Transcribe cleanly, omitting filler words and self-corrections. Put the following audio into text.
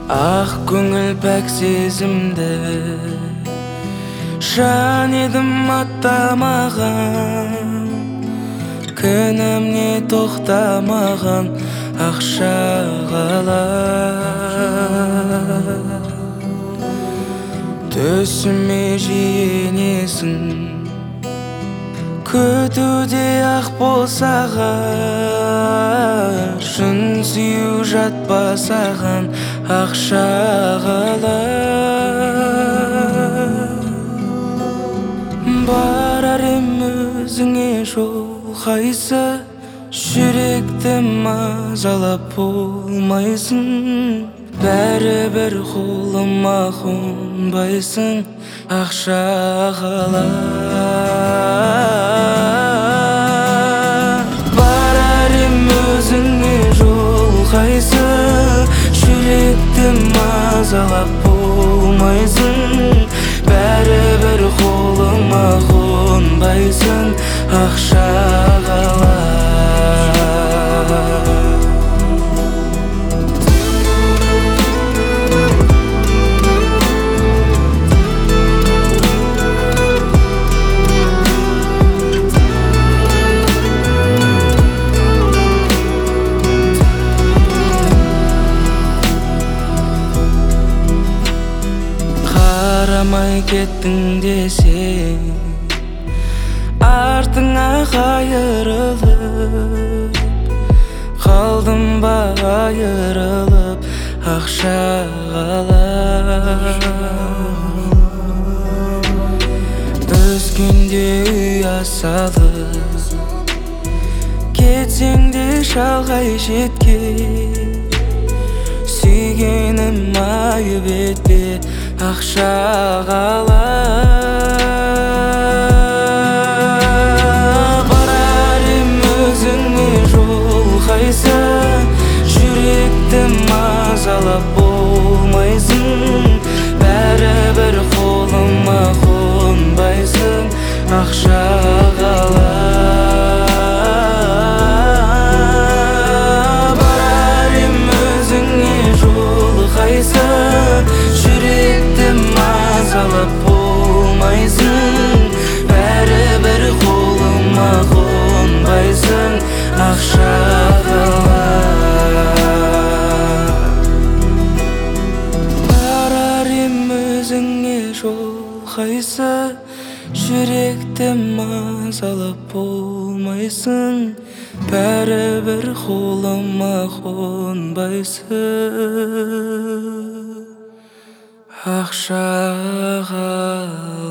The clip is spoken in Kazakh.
Ақ көңіл пәк сезімді жан едім аттамаған, күнімне тоқтамаған ақша қалар. Түсіме жиенесің, күтуде ақ болсаған, шын сүю жатпасаған ақша қалар. Барар ем өзіңе жол қайсы, жүректі мазалап болмайсың, бәрібір қолыма қонбайсың, ақша қалар. Барар ем өзіңе жол қайсы, жүректі мазалап болмайсың, бәрібір қолыма қонбайсың, ақша қалар. Қарамай кеттің десең, артыңа қайырылып, қалдым ба айырылып, ақша қалар. Өскенде ұя салып, кетсең де шалғай шетке, сүйгенім айып етпе, ақша қалар. Барар ем өзіңе жол қайсы, жүректі мазалап болмайсың, бәрібір қолыма қонбайсың, ақша қалар. Барар ем өзіңе жол қайсы, жүректі мазалап болмайсың, бәрібір қолыма қонбайсың, ақша қалар. Барар ем өзіңе жол қайсы, жүректі мазалап болмайсың, бәрібір қолыма қонбайсың, ақша қалар.